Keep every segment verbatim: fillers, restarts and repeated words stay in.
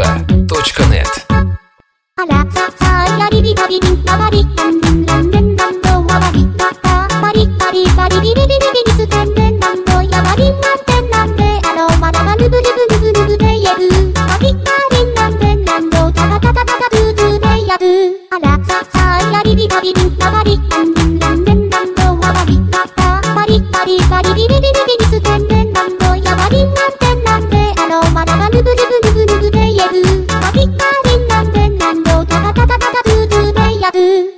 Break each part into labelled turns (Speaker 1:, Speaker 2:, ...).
Speaker 1: точка нет.
Speaker 2: Ala sa sa ya di di da di di da ba di dan dan dan dan dan do wa ba di da da ba di ba di ba di di di di di di su dan dan dan do ya ba diなんてなんであのまだまるぶるぶるぶるぶでやるばdiばdiなんでなんどたたたたたたぶぶでやるala sa sa ya di di da di di da ba di dan dan dan dan dan do wa ba di da da ba di ba di ba di di di di di di su dan dan dan doやばりなんてなんであのまだまるぶるぶるぶるぶでやるばdiばdiなんでなんどたたたたたたぶぶでやる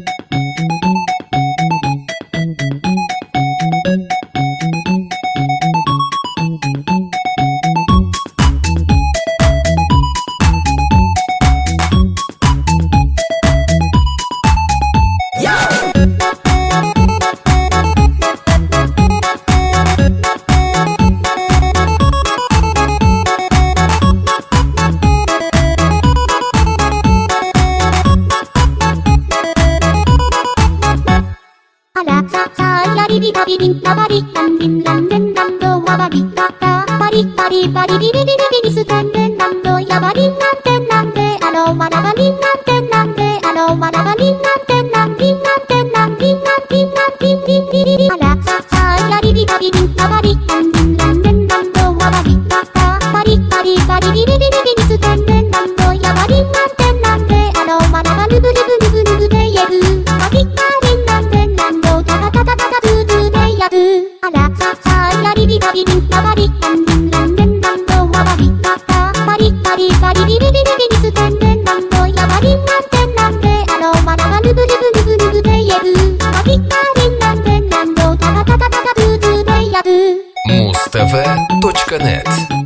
Speaker 2: ささやりびたびびんたばりたんびんらんでんらんどわばりたたばりばりばりびびびびびびすてんでんらんどやばりんなんてなんであのまだばりんなんてなんであのまだばりんなんてなんびんなんてなんびんなんびんなんびんびんびびびあらささやりびたびびんたばりたんびんらんでんらんどわばりたたばりばりばりびびびびびびすてんでんらんどやばりんなんてなんであのまだばるぶるぶるぶるぶでやるばりばりなんでなんどたたたたたたぶぶでやるあらささやりびたびびんたばりたんびんらんでんらんどわばりたたばりばりばりびびびびびびすてんでんらんどやばりなんてなんであのまだまるぶるぶるぶるぶでやるばりばりなんでなんどたたたたたたぶぶでやる
Speaker 1: муз тэ вэ точка нет.